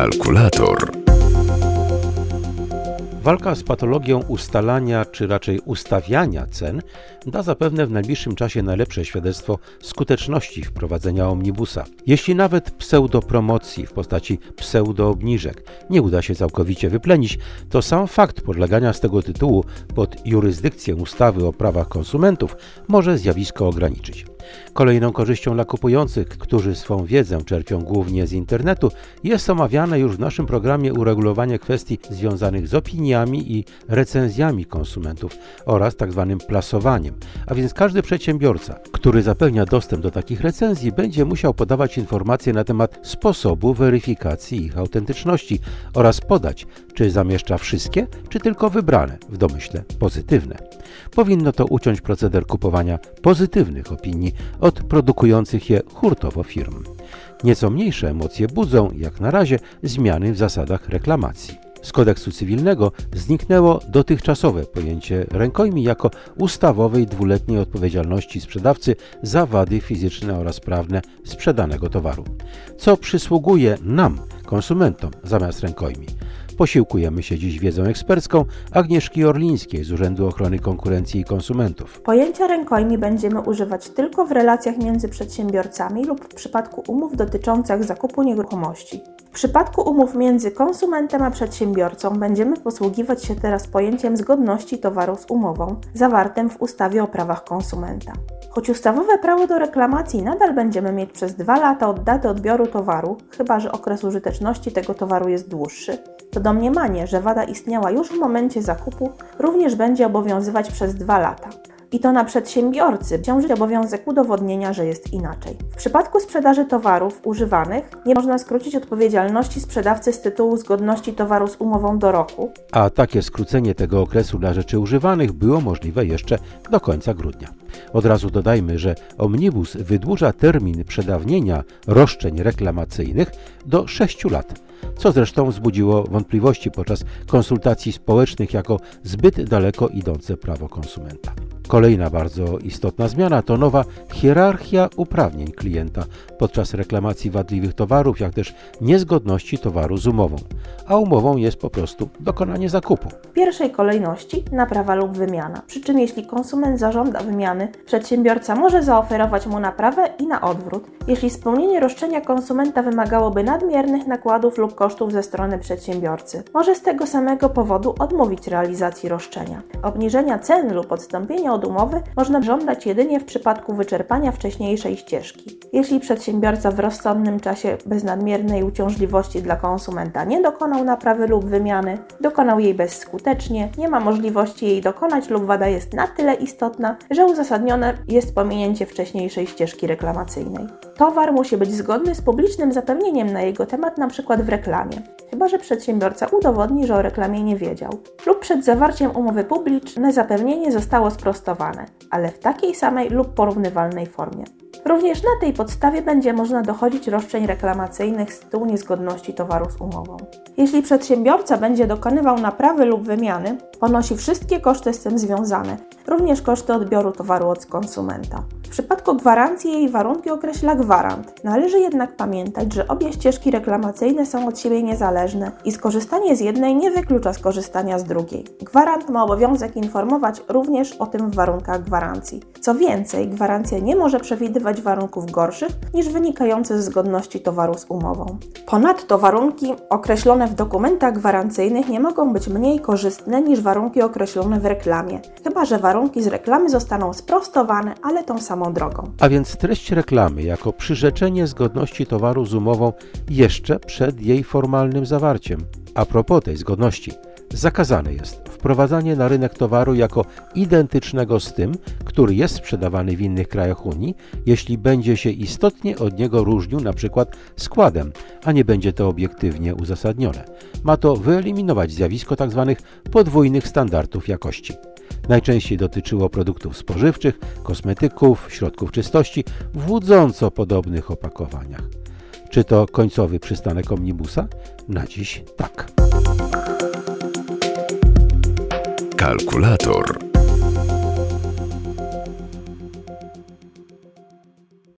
Kalkulator. Walka z patologią ustalania, czy raczej ustawiania cen da zapewne w najbliższym czasie najlepsze świadectwo skuteczności wprowadzenia omnibusa. Jeśli nawet pseudopromocji w postaci pseudoobniżek nie uda się całkowicie wyplenić, to sam fakt podlegania z tego tytułu pod jurysdykcję ustawy o prawach konsumentów może zjawisko ograniczyć. Kolejną korzyścią dla kupujących, którzy swą wiedzę czerpią głównie z internetu, jest omawiane już w naszym programie uregulowanie kwestii związanych z opiniami i recenzjami konsumentów oraz tzw. plasowaniem. A więc każdy przedsiębiorca, który zapewnia dostęp do takich recenzji, będzie musiał podawać informacje na temat sposobu weryfikacji ich autentyczności oraz podać, czy zamieszcza wszystkie, czy tylko wybrane, w domyśle pozytywne. Powinno to uciąć proceder kupowania pozytywnych opinii od produkujących je hurtowo firm. Nieco mniejsze emocje budzą, jak na razie, zmiany w zasadach reklamacji. Z kodeksu cywilnego zniknęło dotychczasowe pojęcie rękojmi jako ustawowej dwuletniej odpowiedzialności sprzedawcy za wady fizyczne oraz prawne sprzedanego towaru, co przysługuje nam, konsumentom, zamiast rękojmi. Posiłkujemy się dziś wiedzą ekspercką Agnieszki Orlińskiej z Urzędu Ochrony Konkurencji i Konsumentów. Pojęcia rękojmi będziemy używać tylko w relacjach między przedsiębiorcami lub w przypadku umów dotyczących zakupu nieruchomości. W przypadku umów między konsumentem a przedsiębiorcą będziemy posługiwać się teraz pojęciem zgodności towaru z umową, zawartym w ustawie o prawach konsumenta. Choć ustawowe prawo do reklamacji nadal będziemy mieć przez 2 lata od daty odbioru towaru, chyba że okres użyteczności tego towaru jest dłuższy, to domniemanie, że wada istniała już w momencie zakupu, również będzie obowiązywać przez 2 lata. I to na przedsiębiorcy ciąży obowiązek udowodnienia, że jest inaczej. W przypadku sprzedaży towarów używanych nie można skrócić odpowiedzialności sprzedawcy z tytułu zgodności towaru z umową do roku. A takie skrócenie tego okresu dla rzeczy używanych było możliwe jeszcze do końca grudnia. Od razu dodajmy, że omnibus wydłuża termin przedawnienia roszczeń reklamacyjnych do 6 lat. Co zresztą wzbudziło wątpliwości podczas konsultacji społecznych jako zbyt daleko idące prawo konsumenta. Kolejna bardzo istotna zmiana to nowa hierarchia uprawnień klienta podczas reklamacji wadliwych towarów, jak też niezgodności towaru z umową, a umową jest po prostu dokonanie zakupu. W pierwszej kolejności naprawa lub wymiana, przy czym jeśli konsument zażąda wymiany, przedsiębiorca może zaoferować mu naprawę i na odwrót, jeśli spełnienie roszczenia konsumenta wymagałoby nadmiernych nakładów lub kosztów ze strony przedsiębiorcy. Może z tego samego powodu odmówić realizacji roszczenia. Obniżenia cen lub odstąpienia od umowy można żądać jedynie w przypadku wyczerpania wcześniejszej ścieżki. Jeśli przedsiębiorca w rozsądnym czasie bez nadmiernej uciążliwości dla konsumenta nie dokonał naprawy lub wymiany, dokonał jej bezskutecznie, nie ma możliwości jej dokonać lub wada jest na tyle istotna, że uzasadnione jest pominięcie wcześniejszej ścieżki reklamacyjnej. Towar musi być zgodny z publicznym zapewnieniem na jego temat, np. w reklamie, chyba że przedsiębiorca udowodni, że o reklamie nie wiedział, lub przed zawarciem umowy publiczne zapewnienie zostało sprostowane, ale w takiej samej lub porównywalnej formie. Również na tej podstawie będzie można dochodzić roszczeń reklamacyjnych z tytułu niezgodności towaru z umową. Jeśli przedsiębiorca będzie dokonywał naprawy lub wymiany, ponosi wszystkie koszty z tym związane, również koszty odbioru towaru od konsumenta. W przypadku gwarancji jej warunki określa gwarant. Należy jednak pamiętać, że obie ścieżki reklamacyjne są od siebie niezależne i skorzystanie z jednej nie wyklucza skorzystania z drugiej. Gwarant ma obowiązek informować również o tym w warunkach gwarancji. Co więcej, gwarancja nie może przewidywać warunków gorszych niż wynikające z zgodności towaru z umową. Ponadto warunki określone w dokumentach gwarancyjnych nie mogą być mniej korzystne niż warunki określone w reklamie, chyba że warunki z reklamy zostaną sprostowane, ale tą samą drogą. A więc treść reklamy jako przyrzeczenie zgodności towaru z umową jeszcze przed jej formalnym zawarciem. A propos tej zgodności, zakazane jest wprowadzanie na rynek towaru jako identycznego z tym, który jest sprzedawany w innych krajach Unii, jeśli będzie się istotnie od niego różnił np. składem, a nie będzie to obiektywnie uzasadnione. Ma to wyeliminować zjawisko tzw. podwójnych standardów jakości. Najczęściej dotyczyło produktów spożywczych, kosmetyków, środków czystości w łudząco podobnych opakowaniach. Czy to końcowy przystanek omnibusa? Na dziś tak. Kalkulator.